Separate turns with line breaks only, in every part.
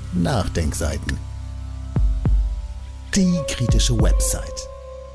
Nachdenkseiten. Die kritische Website.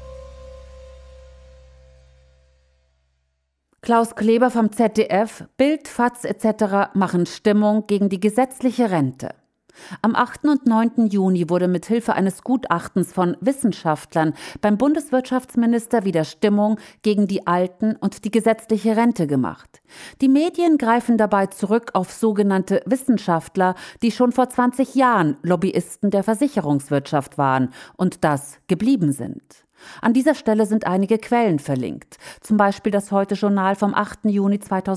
Klaus Kleber vom ZDF, Bild, FAZ etc. machen Stimmung gegen die gesetzliche Rente. Am 8. und 9. Juni wurde mit Hilfe eines Gutachtens von Wissenschaftlern beim Bundeswirtschaftsminister wieder Stimmung gegen die Alten und die gesetzliche Rente gemacht. Die Medien greifen dabei zurück auf sogenannte Wissenschaftler, die schon vor 20 Jahren Lobbyisten der Versicherungswirtschaft waren und das geblieben sind. An dieser Stelle sind einige Quellen verlinkt, zum Beispiel das Heute-Journal vom 8. Juni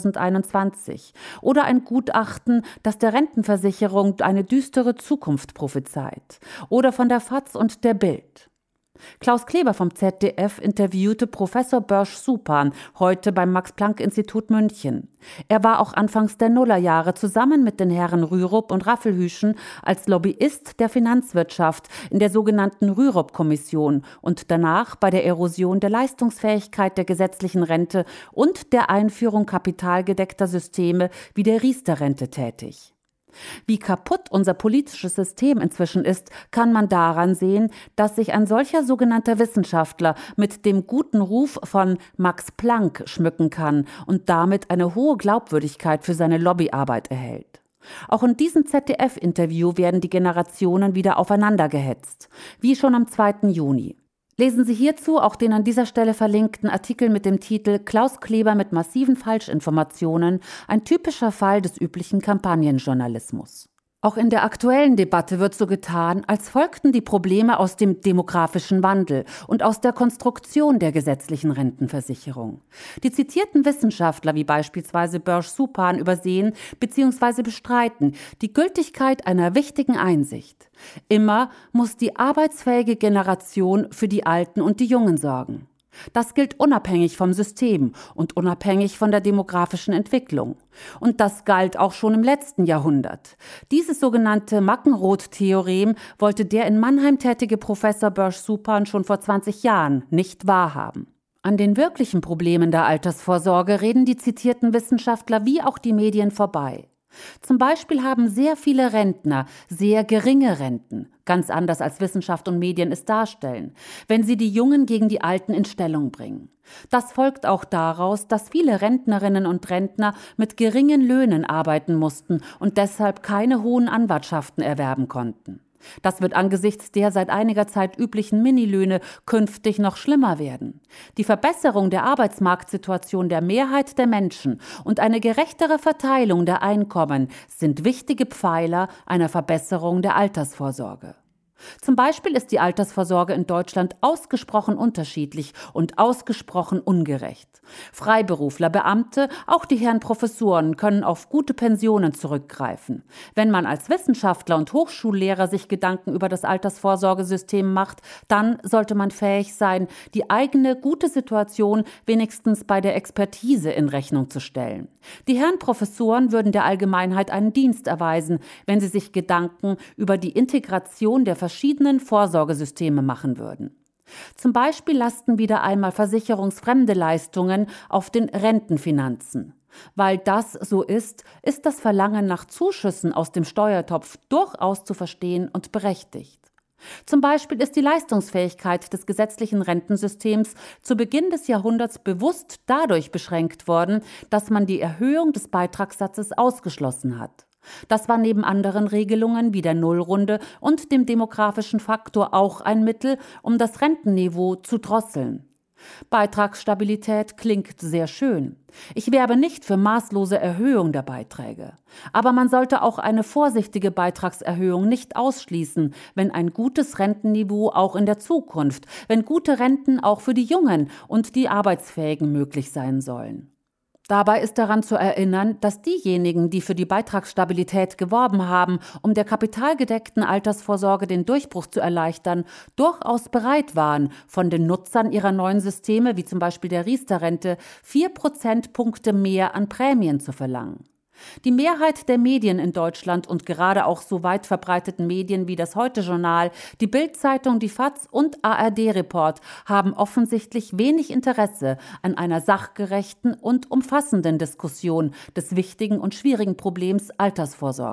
2021 oder ein Gutachten, das der Rentenversicherung eine düstere Zukunft prophezeit, oder von der FAZ und der Bild. Klaus Kleber vom ZDF interviewte Professor Börsch-Supan heute beim Max-Planck-Institut München. Er war auch anfangs der Nullerjahre zusammen mit den Herren Rürup und Raffelhüschen als Lobbyist der Finanzwirtschaft in der sogenannten Rürup-Kommission und danach bei der Erosion der Leistungsfähigkeit der gesetzlichen Rente und der Einführung kapitalgedeckter Systeme wie der Riester-Rente tätig. Wie kaputt unser politisches System inzwischen ist, kann man daran sehen, dass sich ein solcher sogenannter Wissenschaftler mit dem guten Ruf von Max Planck schmücken kann und damit eine hohe Glaubwürdigkeit für seine Lobbyarbeit erhält. Auch in diesem ZDF-Interview werden die Generationen wieder aufeinander gehetzt, wie schon am 2. Juni. Lesen Sie hierzu auch den an dieser Stelle verlinkten Artikel mit dem Titel »Klaus Kleber mit massiven Falschinformationen – ein typischer Fall des üblichen Kampagnenjournalismus«. Auch in der aktuellen Debatte wird so getan, als folgten die Probleme aus dem demografischen Wandel und aus der Konstruktion der gesetzlichen Rentenversicherung. Die zitierten Wissenschaftler wie beispielsweise Börsch-Supan übersehen bzw. bestreiten die Gültigkeit einer wichtigen Einsicht. Immer muss die arbeitsfähige Generation für die Alten und die Jungen sorgen. Das gilt unabhängig vom System und unabhängig von der demografischen Entwicklung. Und das galt auch schon im letzten Jahrhundert. Dieses sogenannte Mackenroth-Theorem wollte der in Mannheim tätige Professor Börsch-Supan schon vor 20 Jahren nicht wahrhaben. An den wirklichen Problemen der Altersvorsorge reden die zitierten Wissenschaftler wie auch die Medien vorbei. Zum Beispiel haben sehr viele Rentner sehr geringe Renten, ganz anders als Wissenschaft und Medien es darstellen, wenn sie die Jungen gegen die Alten in Stellung bringen. Das folgt auch daraus, dass viele Rentnerinnen und Rentner mit geringen Löhnen arbeiten mussten und deshalb keine hohen Anwartschaften erwerben konnten. Das wird angesichts der seit einiger Zeit üblichen Minilöhne künftig noch schlimmer werden. Die Verbesserung der Arbeitsmarktsituation der Mehrheit der Menschen und eine gerechtere Verteilung der Einkommen sind wichtige Pfeiler einer Verbesserung der Altersvorsorge. Zum Beispiel ist die Altersvorsorge in Deutschland ausgesprochen unterschiedlich und ausgesprochen ungerecht. Freiberufler, Beamte, auch die Herren Professoren können auf gute Pensionen zurückgreifen. Wenn man als Wissenschaftler und Hochschullehrer sich Gedanken über das Altersvorsorgesystem macht, dann sollte man fähig sein, die eigene gute Situation wenigstens bei der Expertise in Rechnung zu stellen. Die Herren Professoren würden der Allgemeinheit einen Dienst erweisen, wenn sie sich Gedanken über die Integration der verschiedenen Vorsorgesysteme machen würden. Zum Beispiel lasten wieder einmal versicherungsfremde Leistungen auf den Rentenfinanzen. Weil das so ist, ist das Verlangen nach Zuschüssen aus dem Steuertopf durchaus zu verstehen und berechtigt. Zum Beispiel ist die Leistungsfähigkeit des gesetzlichen Rentensystems zu Beginn des Jahrhunderts bewusst dadurch beschränkt worden, dass man die Erhöhung des Beitragssatzes ausgeschlossen hat. Das war neben anderen Regelungen wie der Nullrunde und dem demografischen Faktor auch ein Mittel, um das Rentenniveau zu drosseln. Beitragsstabilität klingt sehr schön. Ich werbe nicht für maßlose Erhöhung der Beiträge. Aber man sollte auch eine vorsichtige Beitragserhöhung nicht ausschließen, wenn ein gutes Rentenniveau auch in der Zukunft, wenn gute Renten auch für die Jungen und die Arbeitsfähigen möglich sein sollen. Dabei ist daran zu erinnern, dass diejenigen, die für die Beitragsstabilität geworben haben, um der kapitalgedeckten Altersvorsorge den Durchbruch zu erleichtern, durchaus bereit waren, von den Nutzern ihrer neuen Systeme, wie zum Beispiel der Riester-Rente, 4 Prozentpunkte mehr an Prämien zu verlangen. Die Mehrheit der Medien in Deutschland und gerade auch so weit verbreiteten Medien wie das Heute-Journal, die Bild-Zeitung, die FAZ und ARD-Report haben offensichtlich wenig Interesse an einer sachgerechten und umfassenden Diskussion des wichtigen und schwierigen Problems Altersvorsorge.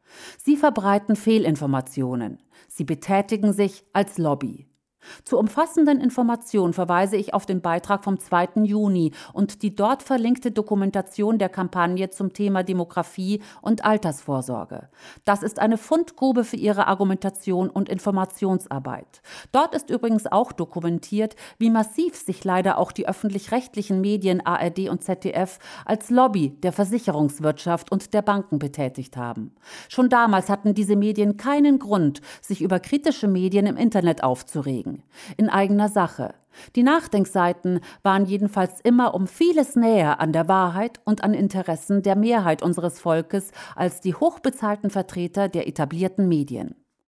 Sie verbreiten Fehlinformationen. Sie betätigen sich als Lobby. Zur umfassenden Information verweise ich auf den Beitrag vom 2. Juni und die dort verlinkte Dokumentation der Kampagne zum Thema Demografie und Altersvorsorge. Das ist eine Fundgrube für Ihre Argumentation und Informationsarbeit. Dort ist übrigens auch dokumentiert, wie massiv sich leider auch die öffentlich-rechtlichen Medien ARD und ZDF als Lobby der Versicherungswirtschaft und der Banken betätigt haben. Schon damals hatten diese Medien keinen Grund, sich über kritische Medien im Internet aufzuregen. In eigener Sache. Die Nachdenkseiten waren jedenfalls immer um vieles näher an der Wahrheit und an Interessen der Mehrheit unseres Volkes als die hochbezahlten Vertreter der etablierten Medien.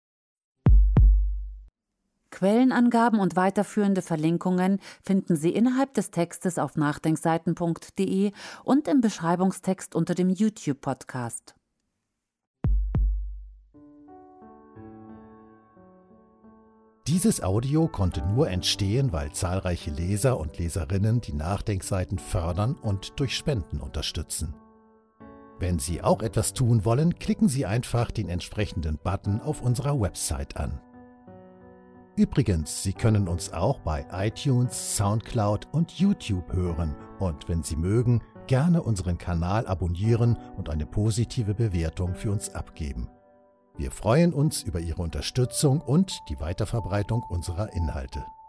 Quellenangaben und weiterführende Verlinkungen finden Sie innerhalb des Textes auf nachdenkseiten.de und im Beschreibungstext unter dem YouTube-Podcast.
Dieses Audio konnte nur entstehen, weil zahlreiche Leser und Leserinnen die Nachdenkseiten fördern und durch Spenden unterstützen. Wenn Sie auch etwas tun wollen, klicken Sie einfach den entsprechenden Button auf unserer Website an. Übrigens, Sie können uns auch bei iTunes, Soundcloud und YouTube hören und wenn Sie mögen, gerne unseren Kanal abonnieren und eine positive Bewertung für uns abgeben. Wir freuen uns über Ihre Unterstützung und die Weiterverbreitung unserer Inhalte.